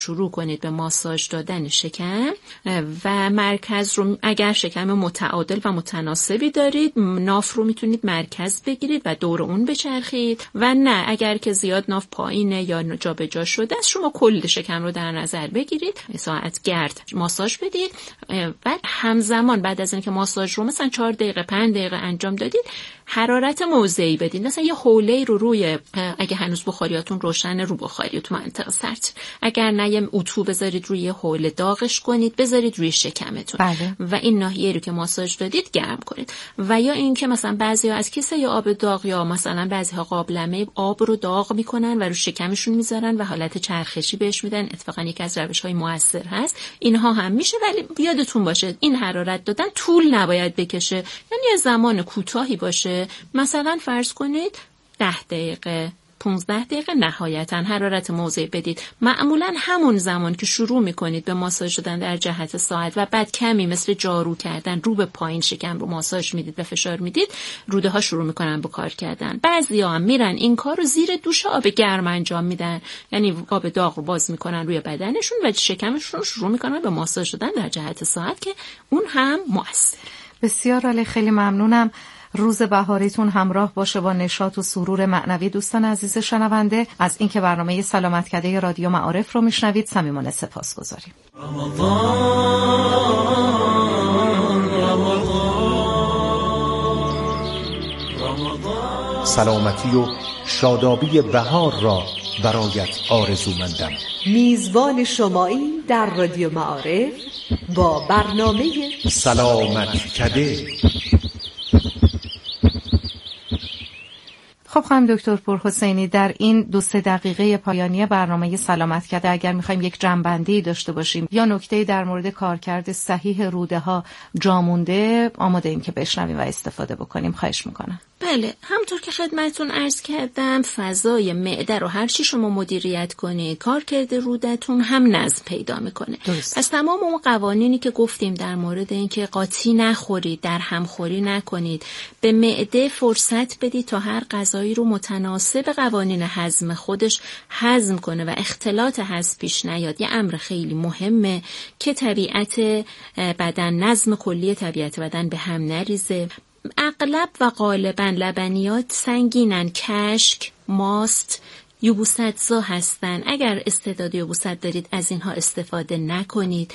شروع کنید به ماساژ دادن شکم و مرکز رو اگر شکم متعادل و متناسبی دارید، ناف رو میتونید مرکز بگیرید و دور اون بچرخید و نه اگر که زیاد ناف پایینه یا جابجا شده است، شما کل شکم رو در نظر بگیرید، ساعت گرد ماساژ بدید و همزمان بعد از اینکه ماساژ رو مثلا 4 دقیقه 5 دقیقه انجام دادید، حرارت موضعی بدید. مثلا یه حوله رو روی، اگه هنوز بخاریاتون روشنه، رو بخاری تو منطقه سرد، اگر نه یه اتو بذارید روی حوله داغش کنید، بذارید روی شکمتون. بله. و این ناحیه رو که ماساژ دادید گرم کنید. و یا اینکه مثلا بعضیا از کیسه یا آب داغ یا مثلا بعضی‌ها قابلمه آب رو داغ میکنن و رو شکمشون میذارن و حالت چرخشی بهش میدن. اتفاقا یکی از روش‌های موثر هست. اینها هم میشه، ولی یادتون باشه این حرارت دادن طول نباید بکشه، یعنی یه زمان کوتاهی باشه. مثلا فرض کنید 10 دقیقه 15 دقیقه نهایتا حرارت موضعی بدید. معمولا همون زمان که شروع میکنید به ماساژ دادن در جهت ساعد و بعد کمی مثل جارو کردن رو به پایین شکم رو ماساژ میدید و فشار میدید، روده ها شروع میکنن به کار کردن. بعضیا هم میرن این کار رو زیر دوش آب گرم انجام میدن، یعنی آب داغ رو باز میکنن روی بدنشون و شکمشون رو شروع میکنن به ماساژ دادن در جهت ساعد که اون هم مؤثر. بسیار عالی، خیلی ممنونم. روز بهاریتون همراه باشه با نشاط و سرور معنوی. دوستان عزیز شنونده، از اینکه برنامه سلامت کده رادیو معارف رو میشنوید صمیمانه سپاسگزاریم. سلامتی و شادابی بهار را برایت آرزومندم. میزبان شمایی در رادیو معارف با برنامه سلامت کده. خب خانم دکتر پورحسینی، در این 2-3 دقیقه پایانی برنامه سلامت کده اگر میخوایم یک جمع‌بندی داشته باشیم یا نکته در مورد کارکرد صحیح روده ها جا مونده، آماده ایم که بشنویم و استفاده بکنیم. خواهش میکنم. بله، همونطور که خدمتتون عرض کردم، فضای معده رو هر چی شما مدیریت کنید، کارکرد رودتون هم نظم پیدا میکنه. پس تمام اون قوانینی که گفتیم در مورد اینکه قاطی نخورید، در همخوری نکنید، به معده فرصت بدید تا هر غذایی رو متناسب قوانین هضم خودش هضم کنه و اختلاط هضم پیش نیاد. یه امر خیلی مهمه که طبیعت بدن، نظم کلی طبیعت بدن به هم نریزه. اغلب و غالبا لبنیات سنگینن، کشک، ماست، یبوست‌زا هستن. اگر استعداد یبوست دارید از اینها استفاده نکنید.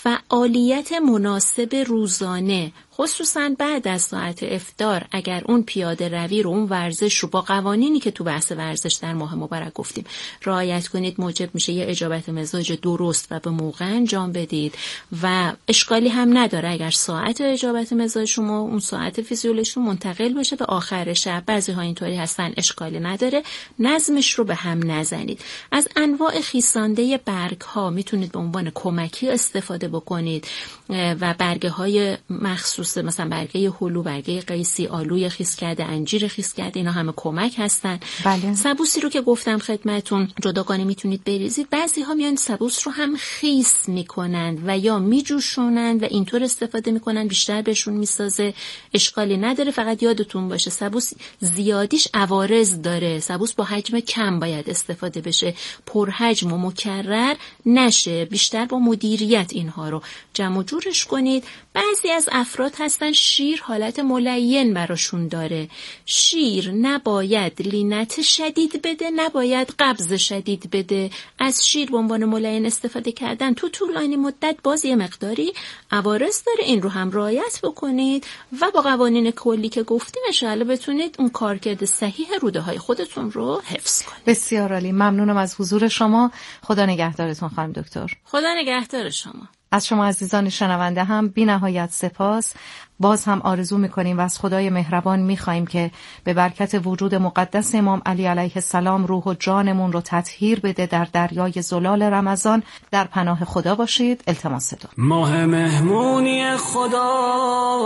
فعالیت مناسب روزانه، خصوصا بعد از ساعت افطار، اگر اون پیاده روی رو، اون ورزش رو با قوانینی که تو بحث ورزش در ماه مبارک گفتیم رعایت کنید، موجب میشه یه اجابت مزاج درست و به موقع انجام بدید و اشکالی هم نداره اگر ساعت اجابت مزاج شما، اون ساعت فیزیولوژی منتقل بشه به آخر شب. بعضی‌ها اینطوری هستن، اشکالی نداره، نظمش رو به هم نزنید. از انواع خیسانده برگ‌ها میتونید به عنوان کمکی استفاده بکنید و برگه‌های مخصوص مثلا برگه هلو، برگه قیسی، آلوی خیس کرده، انجیر خیس کرده، اینا همه کمک هستن. بله. سبوسی رو که گفتم خدمتون جداگانه میتونید بریزید. بعضی‌ها میان سبوس رو هم خیس میکنن و یا میجوشونن و اینطور استفاده میکنن، بیشتر بهشون میسازه، اشکالی نداره. فقط یادتون باشه سبوس زیادیش عوارض داره. سبوس با حجم کم باید استفاده بشه، پرحجم و مکرر نشه. بیشتر با مدیریت اینها رو جمع و جورش کنید. بعضی از افراد هستن شیر حالت ملین براشون داره. شیر نباید لینت شدید بده، نباید قبض شدید بده. از شیر به عنوان ملین استفاده کردن تو طولانی مدت باز یه مقداری عوارض داره. این رو هم رعایت بکنید و با قوانین کلی که گفتیم انشاءالله بتونید اون کارکرد صحیح روده های خودتون رو حفظ کنید. بسیار عالی، ممنونم از حضور شما. خدا نگهدارتون خانم دکتر. خدا نگهدار شما. از شما عزیزان شنونده هم بی نهایت سپاس. باز هم آرزو میکنیم و از خدای مهربان میخواییم که به برکت وجود مقدس امام علی علیه السلام روح و جانمون رو تطهیر بده در دریای زلال رمضان. در پناه خدا باشید. التماس دعا. ماه مهمونی خدا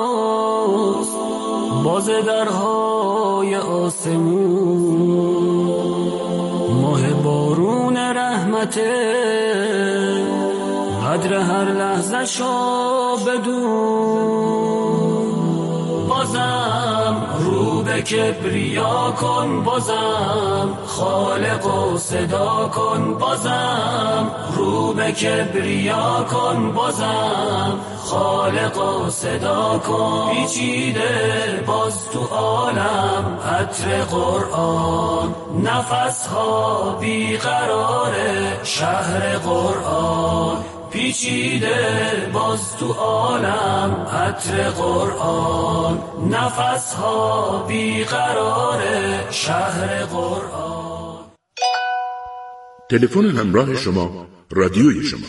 باز درهای آسمون، ماه بارون رحمته قدر هر لحظه شو بدون. بازم رو به به کبریا کن بازم، خالق و صدا کن بازم، رو به کبریا کن بازم، خالق و صدا کن. پیچیده باز تو عالم عطر قرآن، نفسها بیقراره شهر قرآن. پیچیده باز تو عالم عطر قرآن، نفسها بیقراره شهر قرآن. تلفن همراه شما رادیوی شما.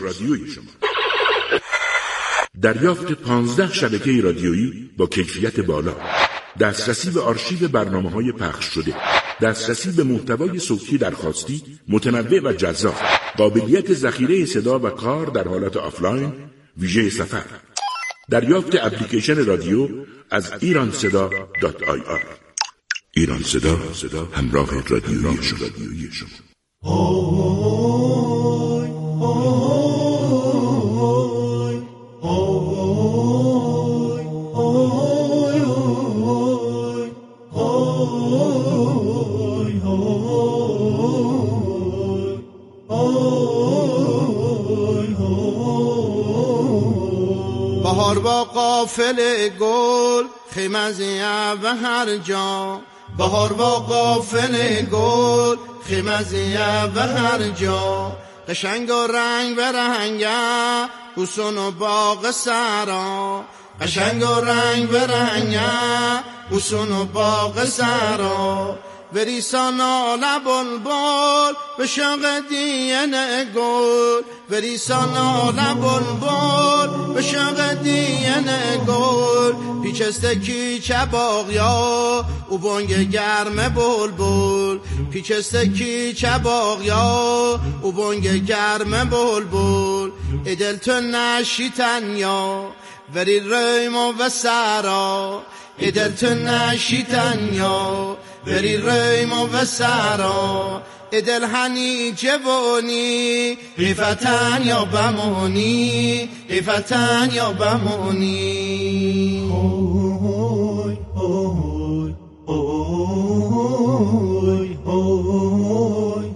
دریافت 15 شبکه رادیویی با کیفیت بالا، دسترسی به آرشیو برنامه‌های پخش شده، دسترسی به محتوای صوتی درخواستی متنوع و جذاب، قابلیت ذخیره صدا و کار در حالت آفلاین، ویژه سفر. دریافت اپلیکیشن رادیو از ایرانصدا.ir. ایران صدا، همراه رادیویی شما. بهار با قافل گل خیمزیه و هر جا، بهار با قافل گل خیمزیه و هر جا، قشنگ و رنگ به رنگه حسن و باغ سرا، قشنگ و رنگ به رنگه حسن و باغ سرا. بریسان آل بلبل به شوق دینه گل، بریسان آل بلبل به شوق دینه گل. پیچستکی چه باغیا او بانگ گرم بلبل، پیچستکی چه باغیا او بانگ گرم بلبل. ادل تو نشی تنیا وری ریما و سرا، ادل تو نشی تنیا بری ریما و سرا. ادل هنی جوانی ایفتن یا بمانی، ایفتن یا بمانی. اوی اوی اوی اوی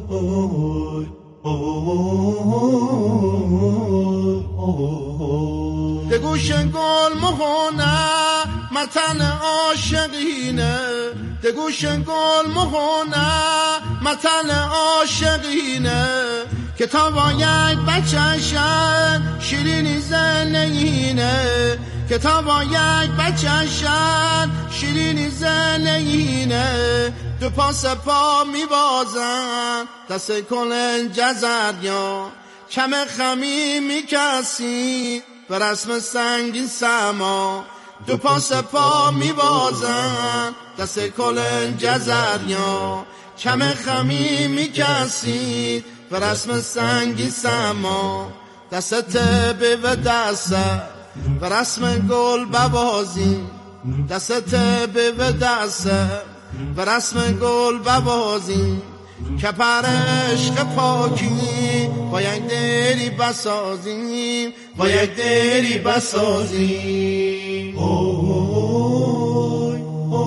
اوی. دگوش گل مهونه متن عاشقینه، دگوش گل مهونه متن عاشقینه. کتاب یک بچه شد شیرینی زنینه، کتاب یک بچه شد شیرینی زنینه. دو پاس پا میبازن دست کلن جزریا، کم خمی میکسی به رسم سنگین سما. دو پاس پا میبازن دست کلن جزریا، کم خمی میکسید به رسم سنگی سما. دست به و دست به رسم گل ببازی، دست به و دست به رسم گل ببازی. کپر عشق پاکی با یک دری بسازیم، با یک دری بسازیم. اوی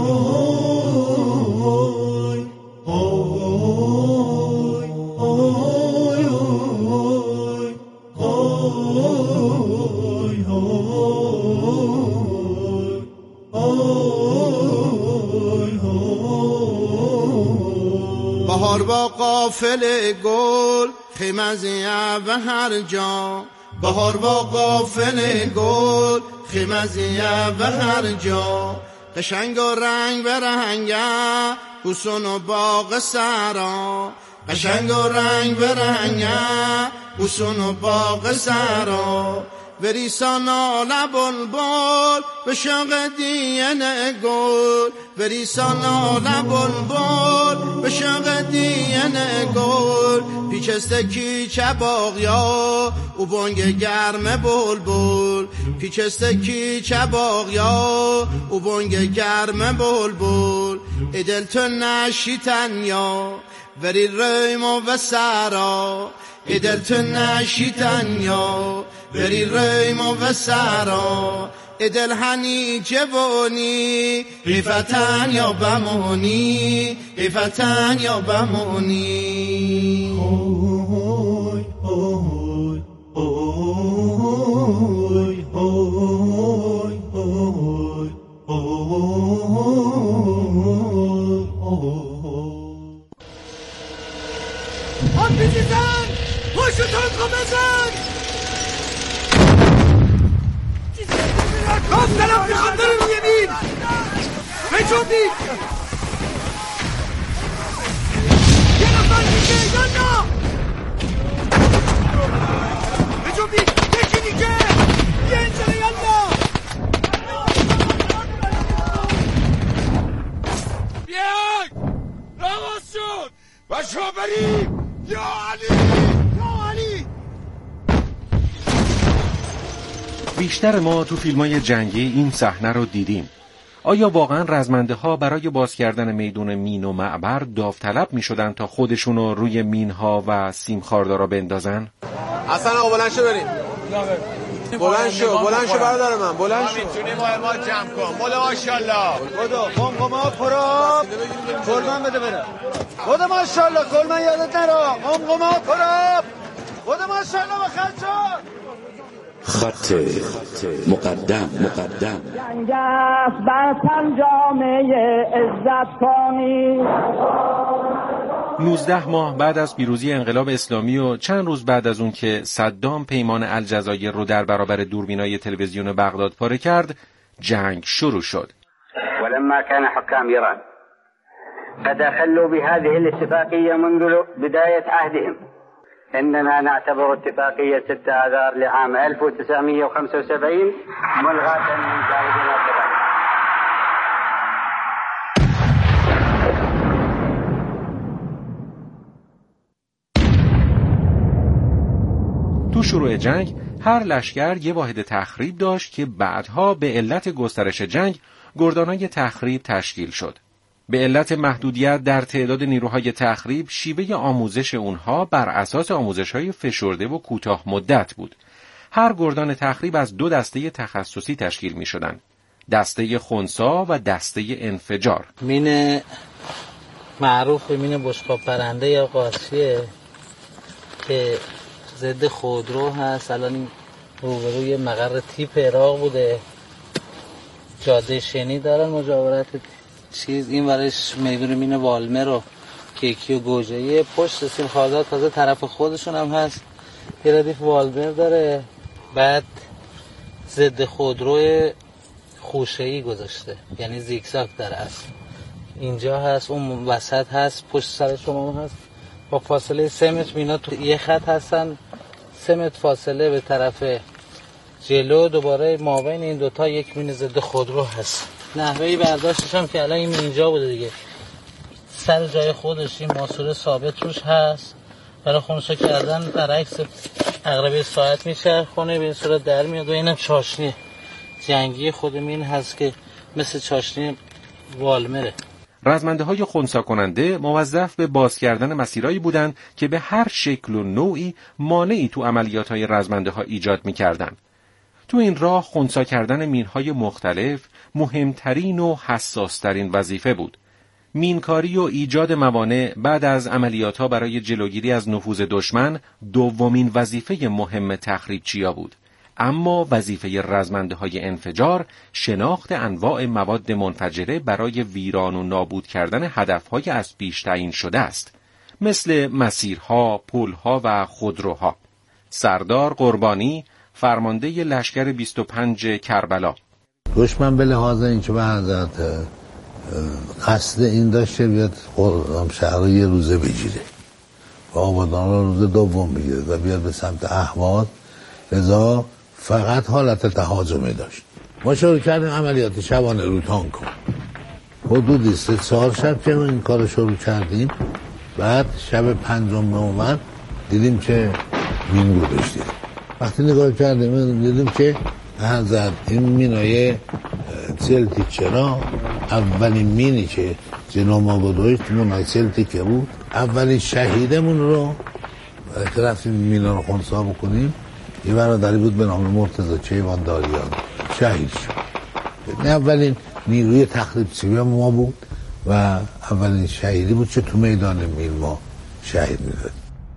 اوی اوی اوی اوی اوی. بهار با قافل گل خیمزیه و هر جا، بهار با قافل گل خیمزیه و هر جا. قشنگ و رنگ به رنگه حسن و باغ سرا، قشنگ و رنگ به رنگه حسن و باغ سرا. بریسان آل بلبل به شوق دینه گل، بریسان آل بلبل به شوق دینه گل. پیچستکی چه باغیا او بانگ گرم بلبل، پیچستکی چه باغیا او بانگ گرم بلبل. ادل تو نشی تنیا وری ریما و سرا، ادل تو نشی تنیا بری ریما و سرا. ادلهنی جوانی ایفتن یا بمونی ایفتن یا بمونی اوی اوی اوی اوی اوی آن بیزن پاشو تانکو بزن گفتم میخوام بریم یمین بچوبی یه نفر دیگه یالا بچوبی یکی دیگه یه اینجا یالا بیای رواز شد و شو بریم یا علی یا علی. بیشتر ما تو فیلم‌های جنگی این صحنه رو دیدیم. آیا واقعا رزمنده ها برای باز کردن میدون مین و معبر داوطلب می‌شدن تا خودشونو روی مین‌ها و سیمخاردارا بندازن؟ اصلا آقا بلند شو بریم. بلند شو برادر من بلند شو. میتونیم ما جمع کن. مولا ماشاءالله. خدا قمقما پراب. کلمن بده بره. خدا ماشاءالله کلمن یادت نره. قمقما پراب. خدا ماشاءالله بخرجان. خط مقدم جنگ است بر جامعه عزت کنی. 19 ماه بعد از پیروزی انقلاب اسلامی و چند روز بعد از اون که صدام پیمان الجزایر رو در برابر دوربینای تلویزیون بغداد پاره کرد، جنگ شروع شد. ولما كان حكام إيران قد أخلوا بهذه الاتفاقية منذ بداية عهدهم إننا نعتبر اتفاقية 6 آذار لعام 1975 ملغاة من جانبنا كذلك. تو شروع جنگ هر لشکر یه واحد تخریب داشت که بعدها به علت گسترش جنگ گردانای تخریب تشکیل شد. به علت محدودیت در تعداد نیروهای تخریب شیوه آموزش اونها بر اساس آموزش‌های فشرده و کوتاه مدت بود. هر گردان تخریب از 2 دسته تخصصی تشکیل می‌شدند. دسته خنثی و دسته انفجار. مین معروف به مین بشقاب پرنده یا قارچیه که ضد خودرو هست. الان روبروی مقر تیپ عراق بوده. جاده شنی دارن مجاورت چیز این ورش میدون مین والمر و کیکی و گوجه‌ای. پشت سیم خازات تازه طرف خودشون هم هست. یه ردیف والمر داره. بعد ضد خودرو خوشه‌ای گذاشته، یعنی زیگزاگ داره است. اینجا هست، اون وسط هست، پشت سر شما هم هست. با فاصله 3 متر مینا تو یه خط هستن. 3 متر فاصله به طرف جلو. دوباره مابین این دوتا یک مین ضد خودرو هست. نحوهی برداشتش هم که الان این اینجا بوده دیگه. سر جای خودش این ماسوره ثابت روش هست. برای خونسا کردن برعکس عقربه ساعت میچرخونه، به این صورت در میاد. و اینم چاشنی جنگی خود مین هست که مثل چاشنی والمره. رزمنده های خنثی کننده موظف به باز کردن مسیرایی بودند که به هر شکل و نوعی مانعی تو عملیات های رزمنده ها ایجاد می کردن. تو این راه خنثی کردن مینهای مختلف مهمترین و حساسترین وظیفه بود. مینکاری و ایجاد موانع بعد از عملیات ها برای جلوگیری از نفوذ دشمن دومین وظیفه مهم تخریبچیا بود. اما وظیفه رزمنده های انفجار شناخت انواع مواد منفجره برای ویران و نابود کردن هدفهای از پیش تعیین شده است، مثل مسیرها، پلها و خودروها. سردار قربانی، فرمانده لشکر 25 کربلا: دشمن به لحاظ اینکه به حضرت قصد این داشته بیاد شهر یه روزه بگیره و آبادان رو روز دوم بگیره و بیاد به سمت اهواز، لذا فقط حالت تهاجمی داشت. ما شروع کردیم عملیات شبانه رو تانک. حدودی 3-4 شب که این کار شروع کردیم. بعد شب 5 اومد دیدیم که مین گذاشتیم. وقتی نگاه کردیم دیدیم که حضرت این مینای سلتی چرا اولین مینی که جناب ما گذاشت مینای سلتی که بود، اولین شهیدمون رو که رفتیم مینا رو خنثی بکنیم، یه برادری بود به نام مرتضی کیوان داریان. شهید شد. این اولین نیروی تخریبچی ما بود و اولین شهیدی بود که تو میدان مین ما شهید می‌داد.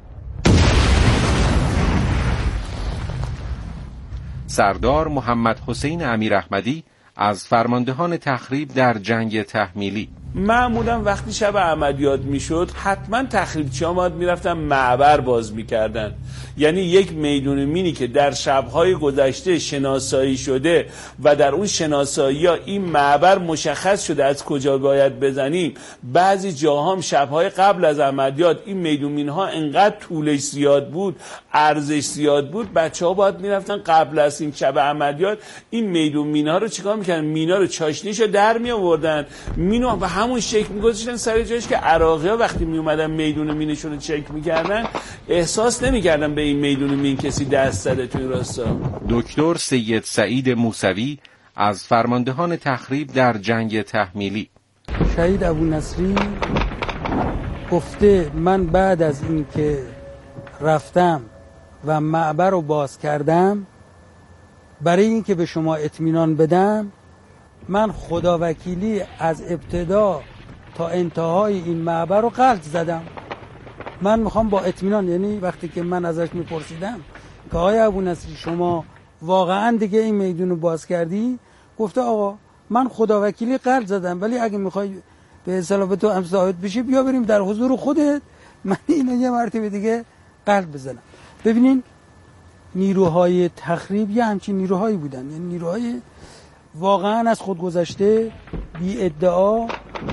سردار محمد حسین امیراحمدی از فرماندهان تخریب در جنگ تحمیلی: معمولا وقتی شب عملیات میشد حتما تخریبچی‌ها باید میرفتن معبر باز میکردن. یعنی یک میدون مینی که در شبهای گذشته شناسایی شده و در اون شناسایی ها این معبر مشخص شده از کجا باید بزنیم، بعضی جاها هم شبهای قبل از عملیات این میدون مینها انقدر طولش زیاد بود، ارزش زیاد بود، بچه‌ها باید میرفتن قبل از این شب عملیات این میدون مینها رو چیکار میکردن؟ مینا رو چاشنیشو در می آوردن، مینو و همون شکل میگذاشتن سر جایش که عراقی‌ها وقتی می اومدن میدون مینشون رو چک میکردن احساس نمیکردن به این میدون مین کسی دست زده توی راستا. دکتر سید سعید موسوی از فرماندهان تخریب در جنگ تحمیلی: شهید ابونصری گفته من بعد از این که رفتم و معبر رو باز کردم، برای این که به شما اطمینان بدم، من خداوکیلی از ابتدا تا انتهای این معبر رو غلط زدم. من میخوام با اطمینان، یعنی وقتی که من ازش میپرسیدم که آقای ابونصری شما واقعا دیگه این میدون رو باز کردی، گفته آقا من خداوکیلی غلط زدم، ولی اگه میخوای به اصطلاح تو هم ثابت بشی بیا بریم در حضور خودت من اینو یه مرتبه دیگه غلط بزنم. ببینین نیروهای تخریب یه همچین نیروهایی بودن، یعنی نیروهای واقعا از خود گذشته، بی ادعا.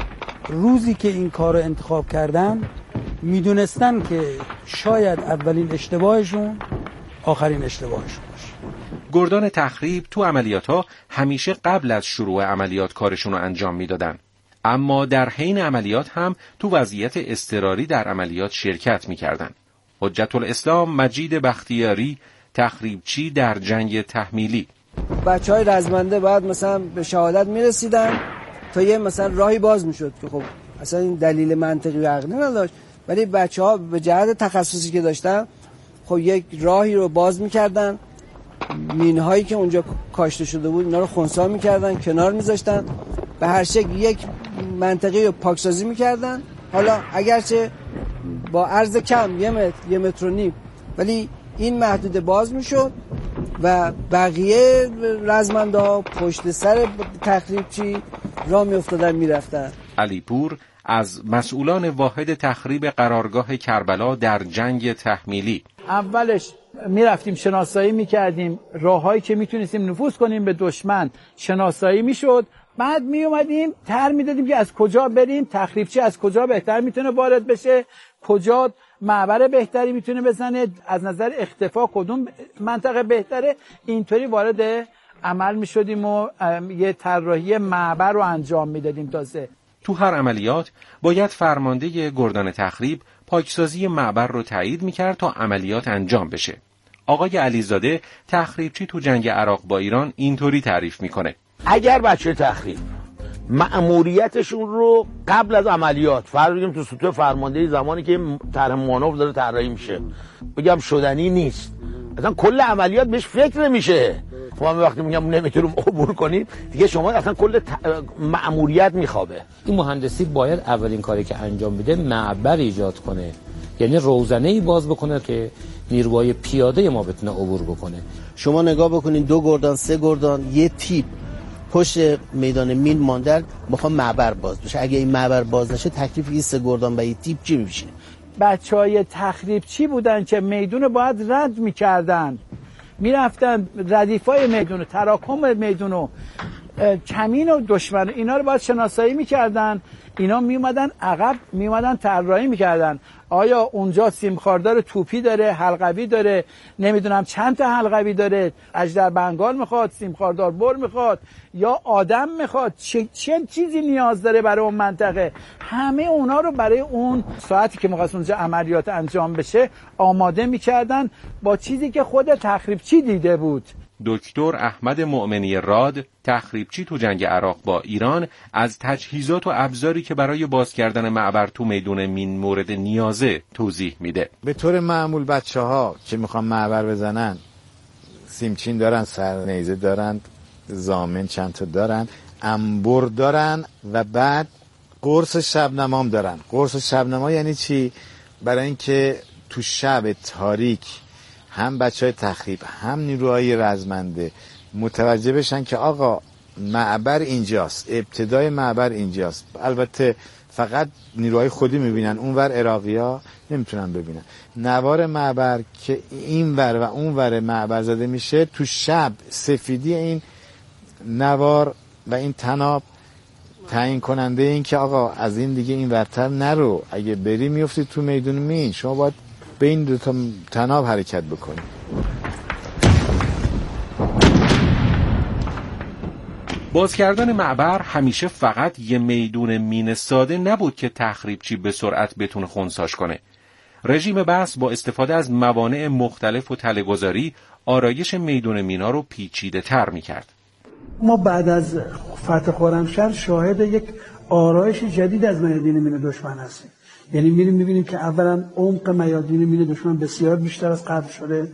روزی که این کار رو انتخاب کردن میدونستن که شاید اولین اشتباهشون آخرین اشتباهشون باشه. گردان تخریب تو عملیات‌ها همیشه قبل از شروع عملیات کارشون رو انجام میدادن، اما در حین عملیات هم تو وضعیت اضطراری در عملیات شرکت میکردن. حجت الاسلام مجید بختیاری، تخریبچی در جنگ تحمیلی: بچهای رزمنده باید مثلا به شهادت میرسیدن تا یه مثلا راهی باز میشد که خب اصلا این دلیل منطقی و عقلی نداشت، ولی بچه‌ها به جهت تخصصی که داشتن خب یک راهی رو باز میکردن، مینهایی که اونجا کاشته شده بود اینا رو خنثی میکردن، کنار میذاشتن، به هر شکل یک منطقی رو پاکسازی میکردن. حالا اگرچه با عرض کم 1 متر 1.5 متر، ولی این محدوده باز میشد و بقیه رزمنده ها پشت سر تخریبچی راه میافتادن میرفتن. علیپور از مسئولان واحد تخریب قرارگاه کربلا در جنگ تحمیلی: اولش میرفتیم شناسایی میکردیم راههایی که میتونستیم نفوذ کنیم به دشمن، شناسایی میشد، بعد میومدیم تر میدادیم که از کجا بریم، تخریبچی از کجا بهتر میتونه وارد بشه، کجا معبر بهتری میتونه بزنه، از نظر اختفا کدوم منطقه بهتره. اینطوری وارد عمل میشدیم و یه طراحی معبر رو انجام میدادیم. تازه تو هر عملیات باید فرمانده گردان تخریب پاکسازی معبر رو تایید میکرد تا عملیات انجام بشه. آقای علیزاده تخریبچی تو جنگ عراق با ایران اینطوری تعریف میکنه: اگر بچه تخریب مأموریتشون رو قبل از عملیات فرض بگیم تو سطوح فرماندهی زمانی که طرح مانور داره طراحی میشه بگم شدنی نیست، اصلا کل عملیات بهش فکر نمیشه. خب من وقتی میگم نمیتونم عبور کنید دیگه شما اصلا کل مأموریت میخوابه. این مهندسی باید اولین کاری که انجام میده معبر ایجاد کنه، یعنی روزنه‌ای باز بکنه که نیروهای پیاده ما بتونه عبور بکنه. شما نگاه بکنین 2 گردان 3 گردان یه تیپ پشت میدان مین ماندن میخوام معبر باز بشه. اگه این معبر باز نشه تکلیف این 3 گردان و این تیپ چی میشه؟ بچهای تخریب چی بودن که میدون باید رد میکردن، میرفتن ردیفای میدون، تراکم میدون، کمین و دشمن اینا رو باید شناسایی میکردن. اینا میومدن عقب، میومدن طراحی میکردن آیا اونجا سیمخاردار توپی داره، حلقوی داره، نمیدونم چند تا حلقوی داره، اژدر بنگال میخواد، سیمخاردار بر میخواد یا آدم میخواد، چه چیزی نیاز داره برای اون منطقه. همه اونا رو برای اون ساعتی که میخواست اونجا عملیات انجام بشه آماده میکردن با چیزی که خود تخریبچی دیده بود. دکتر احمد مؤمنی راد، تخریبچی تو جنگ عراق با ایران، از تجهیزات و ابزاری که برای باز کردن معبر تو میدون مین مورد نیازه توضیح میده. به طور معمول بچه‌ها که میخوان معبر بزنن سیمچین دارن، سرنیزه دارن، ضامن چند تا دارن، انبر دارن و بعد قرص شبنمام دارن. قرص شبنما یعنی چی؟ برای اینکه تو شب تاریک هم بچهای تخریب هم نیروهای رزمنده متوجه بشن که آقا معبر اینجاست، ابتدای معبر اینجاست. البته فقط نیروهای خودی میبینن، اونور عراقی‌ها نمیتونن ببینن. نوار معبر که اینور و اونور معبر زده میشه، تو شب سفیدی این نوار و این طناب تعیین کننده این که آقا از این دیگه این ورتر نرو، اگه بری میفتی تو میدون مین، شما باید به این دو تا طناب حرکت بکنی. باز کردن معبر همیشه فقط یه میدون مین ساده نبود که تخریبچی به سرعت بتونه خنثیش کنه. رژیم بث با استفاده از موانع مختلف و تله‌گذاری آرایش میدون مینا رو پیچیده تر میکرد. ما بعد از فتح خرمشهر شاهد یک آرایش جدید از میادین مین دشمن هستیم. یعنی میبینیم که اولا عمق میادین مین دشمن بسیار بیشتر از قبل شده.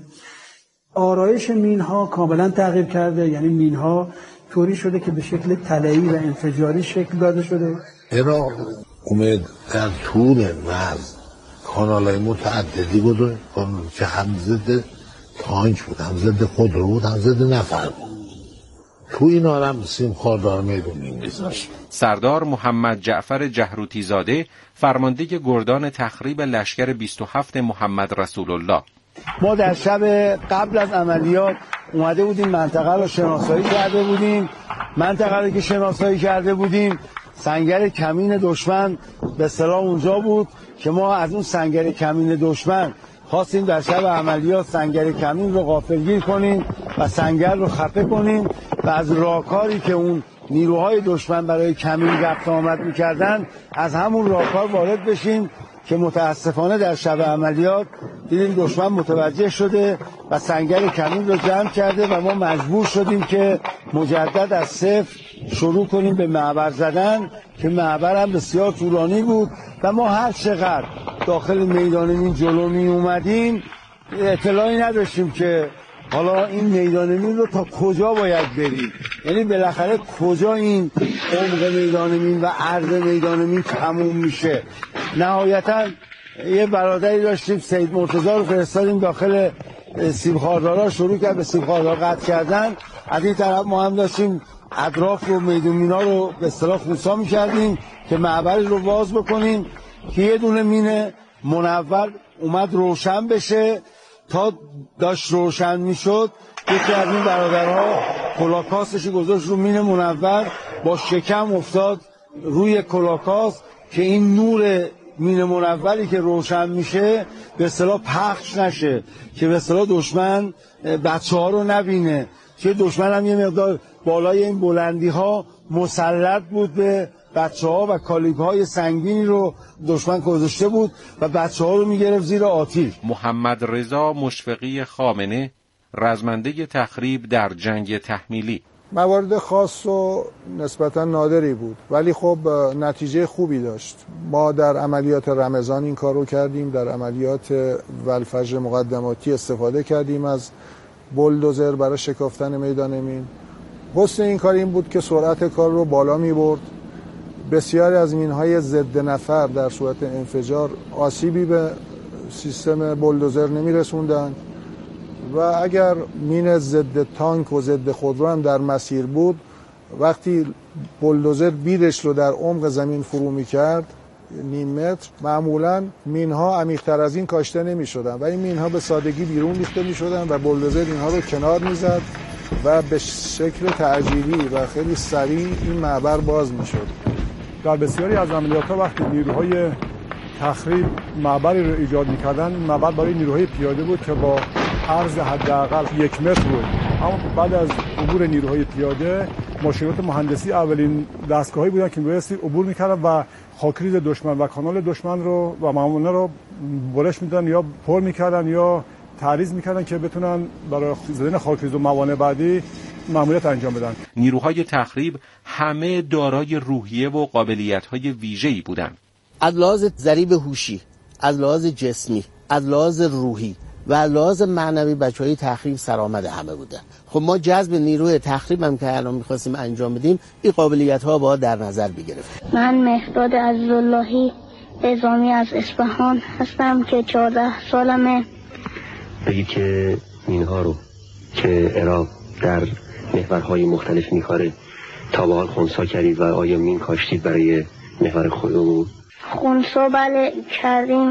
آرایش مینها کاملا تغییر کرده، یعنی مینها طوری شده که به شکل تله‌ای و انفجاری شکل داده شده. عراق اومد در طول مرز کانالای متعددی بود که هم ضد تانک بود، هم ضد خودرو بود، هم ضد نفر بود. تو این هم سیم خاردار میدون می‌گذاشت. سردار محمد جعفر جهروتی زاده، فرمانده گردان تخریب لشکر 27 محمد رسول الله. ما در شب قبل از عملیات اومده بودیم منطقه رو شناسایی کرده بودیم. منطقه رو که شناسایی کرده بودیم سنگر کمین دشمن به اصطلاح اونجا بود که ما از اون سنگر کمین دشمن خواستیم در شب عملیات سنگر کمین رو غافلگیر کنیم و سنگر رو خفه کنیم و از راهکاری که اون نیروهای دشمن برای کمین رفت آمد می‌کردن از همون راهکار وارد بشیم که متاسفانه در شب عملیات دیدیم دشمن متوجه شده و سنگر کمین رو جمع کرده و ما مجبور شدیم که مجدد از صفر شروع کنیم به معبر زدن که معبر هم بسیار طولانی بود و ما هر چقدر داخل میدان این جلو می اومدیم اطلاعی نداشتیم که حالا این میدان مین رو تا کجا باید بریم، یعنی بالاخره کجا این عمق میدان مین و عرض میدان مین تموم میشه. نهایتا یه برادری داشتیم سید مرتضی رو فرستادیم داخل سیم خاردارا، شروع کرد به سیم خاردار قطع کردن. از این طرف ما هم داشتیم اطراف رو میدون مینا رو به اصطلاح خونسا می‌کردیم که معبر رو باز بکنیم که یه دونه مین منور اومد روشن بشه. تا داشت روشن میشد یکی از این برادرها کلاکاستش گذاشت رو مین منور، با شکم افتاد روی کلاکاست که این نور مین منوری که روشن میشه به اصطلاح پخش نشه، که به اصطلاح دشمن بچه‌ها رو نبینه، که دشمن هم یه مقدار بالای این بلندی ها مسلط بود به بچه‌ها و کالیب‌های سنگینی رو دشمن گذاشته بود و بچه‌ها رو می‌گرفت زیر آتش. محمد رضا مشفقی خامنه، رزمنده تخریب در جنگ تحمیلی: موارد خاص و نسبتا نادری بود ولی خب نتیجه خوبی داشت. ما در عملیات رمضان این کار رو کردیم، در عملیات والفجر مقدماتی استفاده کردیم از بولدوزر برای شکافتن میدان مین. حسن این کار این بود که سرعت کار رو بالا می برد. بسیاری از مین‌های ضد نفر در صورت انفجار آسیبی به سیستم بولدوزر نمی‌رسوندند و اگر مین ضد تانک و ضد خودرو هم در مسیر بود، وقتی بولدوزر بیرش رو در عمق زمین فرو می‌کرد نیم متر، معمولاً مین‌ها عمیق‌تر از این کاشته نمی‌شدند و این مین‌ها به سادگی بیرون ریخته می‌شدند و بولدوزر اینها رو کنار می‌زد و به شکل تعجیلی و خیلی سریع این معبر باز می‌شد. در بسیاری از عملیات‌ها وقتی نیروهای تخریب معبری رو ایجاد می‌کردن، معبر برای نیروهای پیاده بود که با عرض حداقل 1 متر بود. اما بعد از عبور نیروهای پیاده، ماشینات مهندسی اولین دستگاهی بودن که می‌بایستی عبور می‌کردن و خاکریز دشمن و کانال دشمن رو و معمولا رو برش می‌دادن یا پر می‌کردن یا تعریض می‌کردن که بتونن برای زدن خاکریز و موانع بعدی مأموریت انجام بدن. نیروهای تخریب همه دارای روحیه و قابلیت‌های ویژه‌ای بودند. از لحاظ ضریب هوشی، از لحاظ جسمی، از لحاظ روحی و لحاظ معنوی بچهای تخریب سرآمد همه بودن. خب ما جذب نیروی تخریب هم که الان می‌خواستیم انجام بدیم، این قابلیت‌ها باید در نظر بگرفتیم. من مهرداد عزیزاللهی نظامی از اصفهان هستم که 14 سالمه. بگید که اینها رو که عراق در محورهای مختلف می‌کاره تا به حال خنثی کردید و آیا مین کاشتید برای محور خودمون؟ خنثی بله کردیم،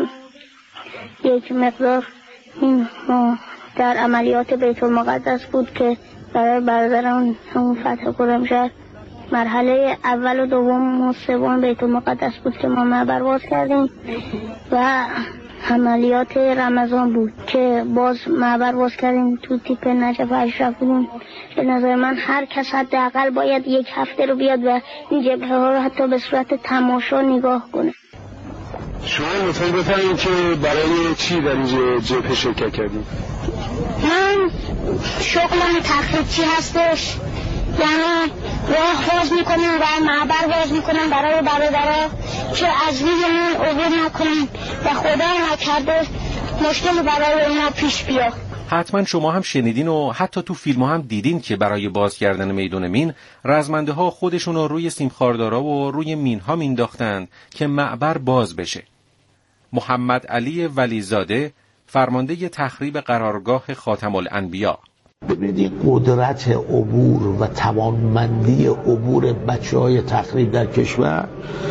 یک مقدار این در عملیات بیت المقدس بود که برای برادران همون فتح قرمشهر مرحله اول و دوم و سوم بیت المقدس بود که ما معبر باز کردیم و عملیات رمضان بود که باز معبر باز کردیم تو تیپ نجف اشرف بودیم. به نظر من هر کس حداقل باید یک هفته رو بیاد و این جبهه ها رو حتی به صورت تماشا نگاه کنه. شما لطفاً بفرمایید که برای چی در این جبهه شرکت کردید؟ من شغلم تخریبچی هستش، یعنی راه باز میکنم و معبر باز میکنم برای برادرها که از روی من عبور نکنن و خدا نکرده مشکل برای اونا پیش بیاد. حتما شما هم شنیدین و حتی تو فیلم هم دیدین که برای باز کردن میدون مین رزمنده ها خودشون رو روی سیمخاردارا و روی مین ها مینداختند که معبر باز بشه. محمد علی ولیزاده فرمانده تخریب قرارگاه خاتم الانبیا: ببینید قدرت عبور و توانمندی عبور بچه‌های تخریب در کشور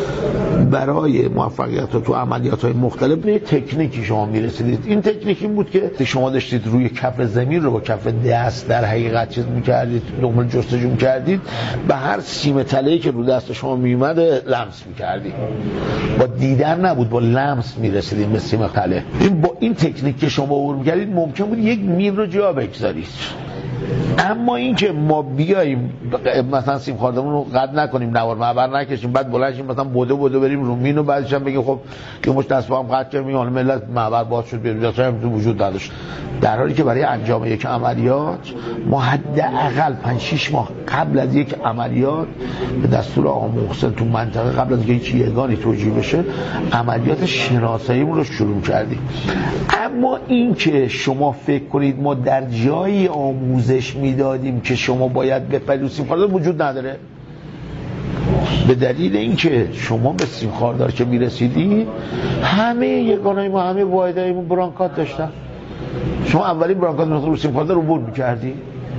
برای موفقیت تو عملیات‌های مختلف به تکنیکی شما می‌رسیدید. این تکنیک این بود که شما داشتید روی کف زمین رو با کف دست در حقیقت چیز می‌کردید، دنبال جستجو می‌کردید، به هر سیم تله‌ای که رو دست شما میومد لمس می‌کردید. با دیدن نبود، با لمس می‌رسیدید به سیم تله. این با این تکنیک که شما عبور می‌کردید ممکن بود یک مین رو جا بگذارید. اما این که ما بیاییم مثلا سیم خاردمون رو قطع نکنیم، نوار معبر نکشیم، بعد بلند شیم مثلا بودو بریم رو مین و بعدش هم بگیم خب یه مش دست با هم قطع کردیم حالا ملت معبر باز شد بیاد تو وجود نداشت، در حالی که برای انجام یک عملیات ما حداقل 5-6 ماه قبل از یک عملیات به دستور آقا محسن تو منطقه قبل از اینکه هیچ یگانی توجیه بشه عملیات شناساییمون رو شروع کردیم. اما این که شما فکر کنید ما در جایی آموزش میدادیم که شما باید بپرید سیم خاردار وجود نداره. به دلیل اینکه شما به سیم خاردار که میرسیدی همه یگانای ما همه واحدهای ما برانکات داشتن. شما اولین برانکات رو سیم خاردار رو برد میکردی،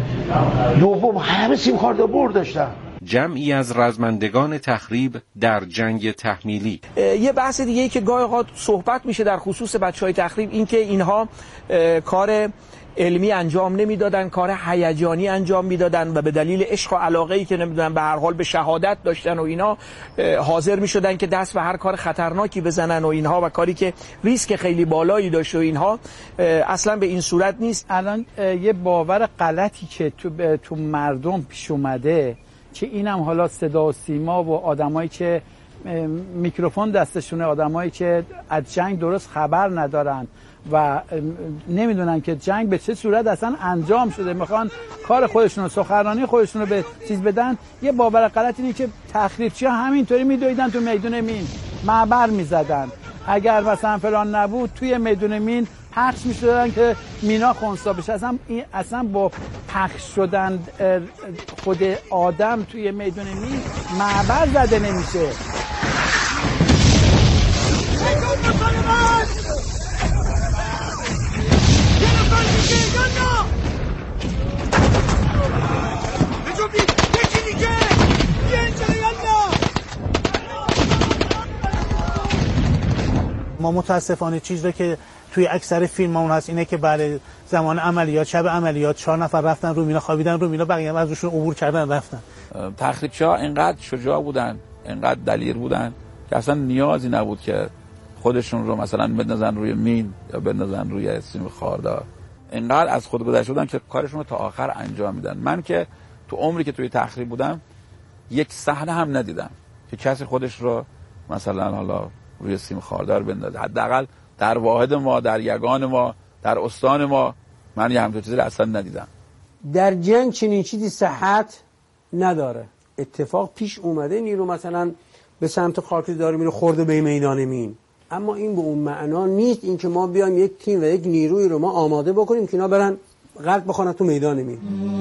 دوم همه سیم خاردار برد داشتن. جمعی از رزمندگان تخریب در جنگ تحمیلی. یه بحث دیگه ای که گاهی اوقات صحبت میشه در خصوص بچهای تخریب این که اینها کار علمی انجام نمیدادن، کار هیجانی انجام میدادن و به دلیل عشق و علاقه‌ای که نمیدونن به هر حال به شهادت داشتن و اینا حاضر میشدن که دست به هر کار خطرناکی بزنن و اینها و کاری که ریسک خیلی بالایی داشت و اینها اصلا به این صورت نیست. الان یه باور غلطی که تو مردم پیش اومده که اینم حالا صدا و سیما و آدمایی که میکروفون دستشونه، آدمایی که از جنگ درست خبر ندارن و نمیدونن که جنگ به چه صورت اصلا انجام شده، میخوان کار خودشون رو سخنرانی خودشون رو به چیز بدن. یه باور غلط اینه که تخریبچی‌ها همینطوری میدویدن تو میدون مین معبر میزدن، اگر مثلا فلان نبود توی میدون مین پخش میشدن که مینا خنثی بشه. اصلا با پخش شدن خود آدم توی میدون مین معبر زده نمیشه. ما متاسفانه چیزی که توی اکثر فیلممون هست اینه که بعد زمان عملیات، شب عملیات 4 نفر رفتن رو مینا خوابیدن رو مینا، بقیه از روشون عبور کردن رفتن. تخریبچی‌ها اینقدر شجاع بودن، اینقدر دلیر بودن که اصلا نیازی نبود که خودشون رو مثلا بندازن روی مین یا بندازن روی سیم خاردار. اینقدر از خود گذشته بودن که کارشون رو تا آخر انجام میدن. من که تو عمری که توی تخریب بودم یک صحنه هم ندیدم که کسی خودش رو مثلا حالا روی سیم خاردار بندازه. حداقل در واحد ما، در یگان ما، در استان ما من یه همچین چیزی اصلا ندیدم. در جنگ چنین چیزی صحت نداره. اتفاق پیش اومده نیرو مثلا به سمت خاکزاده میره خورده به میدان مین، اما این به اون معنا نیست این که ما بیایم یک تیم و یک نیروی رو ما آماده بکنیم که اینا برن قلب بخونن تو میدان مین.